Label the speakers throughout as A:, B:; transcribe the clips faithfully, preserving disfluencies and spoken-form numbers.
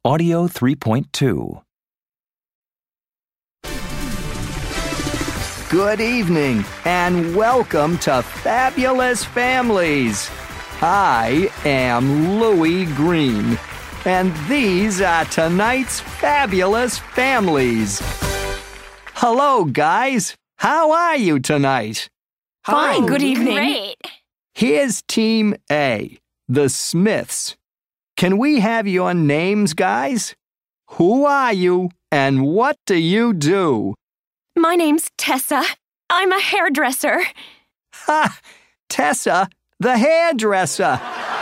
A: Audio three point two.
B: Good evening and welcome to Fabulous Families. I am Louis Green, and these are tonight's fabulous families. Hello, guys. How are you tonight?
C: Fine, good evening.
D: Great.
B: Here's Team A, the Smiths. Can we have your names, guys? Who are you and what do you do?
D: My name's Tessa. I'm a hairdresser.
B: Ha! Tessa, the hairdresser.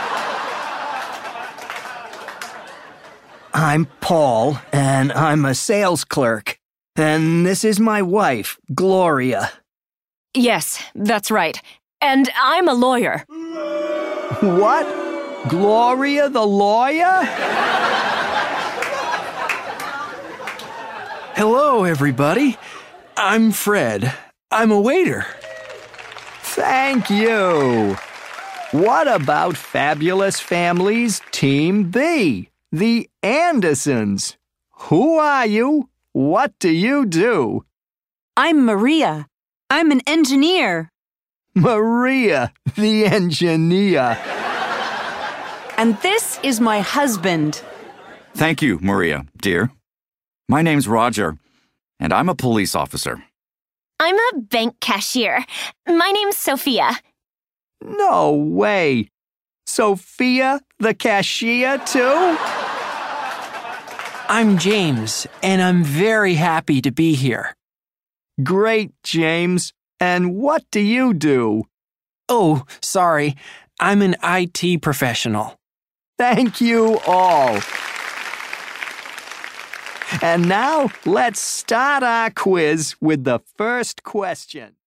B: I'm Paul, and I'm a sales clerk. And this is my wife, Gloria.
D: Yes, that's right. And I'm a lawyer.
B: What? Gloria the lawyer?
E: Hello, everybody. I'm Fred. I'm a waiter.
B: Thank you. What about Fabulous Families Team B, the Andersons? Who are you? What do you do?
C: I'm Maria. I'm an engineer.
B: Maria, the engineer.
C: And this is my husband.
F: Thank you, Maria, dear. My name's Roger, and I'm a police officer.
D: I'm a bank cashier. My name's Sophia.
B: No way. Sophia, the cashier, too?
E: I'm James, and I'm very happy to be here.
B: Great, James. And what do you do?
E: Oh, sorry. I'm an I T professional.
B: Thank you all. And now let's start our quiz with the first question.